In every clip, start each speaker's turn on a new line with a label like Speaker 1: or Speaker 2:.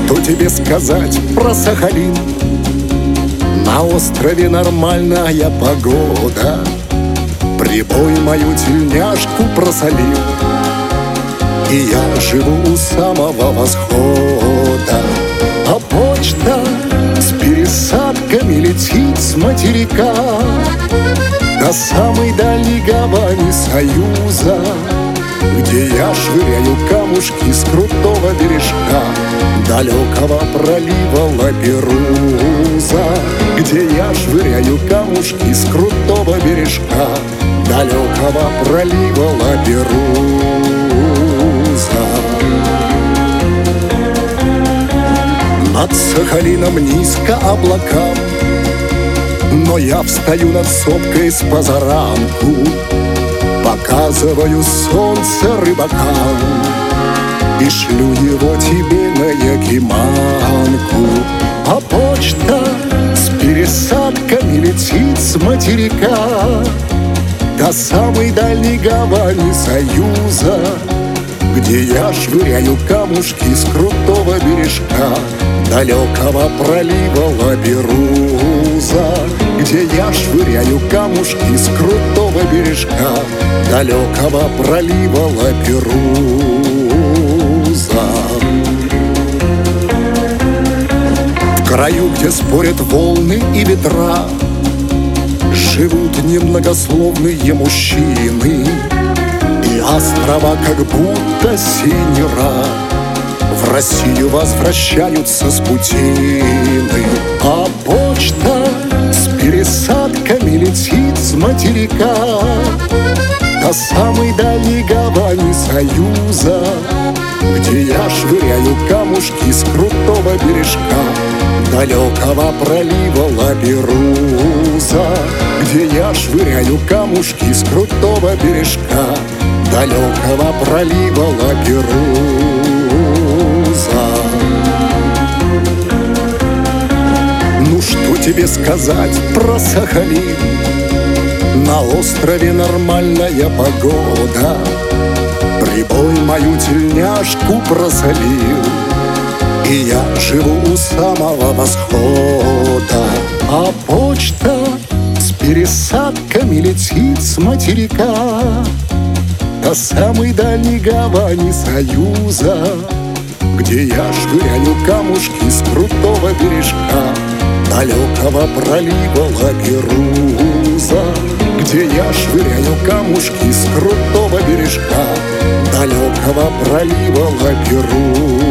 Speaker 1: Что тебе сказать про Сахалин? На острове нормальная погода. Прибой мою тельняшку просолил, и я живу у самого восхода. А почта с пересадками летит с материка до самой дальней гавани Союза, где я швыряю камушки с крутого бережка далекого пролива Лаперуза, где я швыряю камушки с крутого бережка далекого пролива Лаперуза. Над Сахалином низко облака, но я встаю над сопкой с позаранку, показываю солнце рыбакам и шлю его тебе на Якиманку. А почта с пересадками летит с материка до самой дальней гавани Союза, где я швыряю камушки с крутого бережка далекого пролива Лаперуза, где я швыряю камушки с крутого бережка далекого пролива Лаперуза. В краю, где спорят волны и ветра, живут немногословные мужчины, и острова как будто синера в Россию возвращаются с путины. А почта с пересадками летит с материка до самой дальней гавани Союза, где я швыряю камушки с крутого бережка далекого пролива Лаперуза, где я швыряю камушки с крутого бережка далекого пролива Лаперуза. Ну что тебе сказать про Сахалин? На острове нормальная погода. Прибой мою тельняшку просолил, и я живу у самого восхода. А почта с пересадками летит с материка до самой дальней гавани Союза, где я швыряю камушки с крутого бережка далекого пролива Лаперуза, где я швыряю камушки с крутого бережка далекого пролива Лаперуза.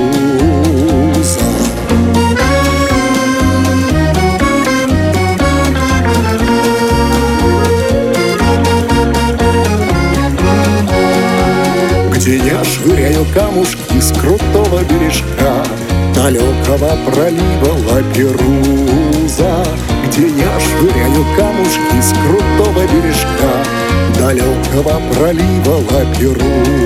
Speaker 1: Где я швыряю камушки с крутого бережка далекого пролива Лаперуза, где я швыряю камушки с крутого бережка далекого пролива Лаперуза.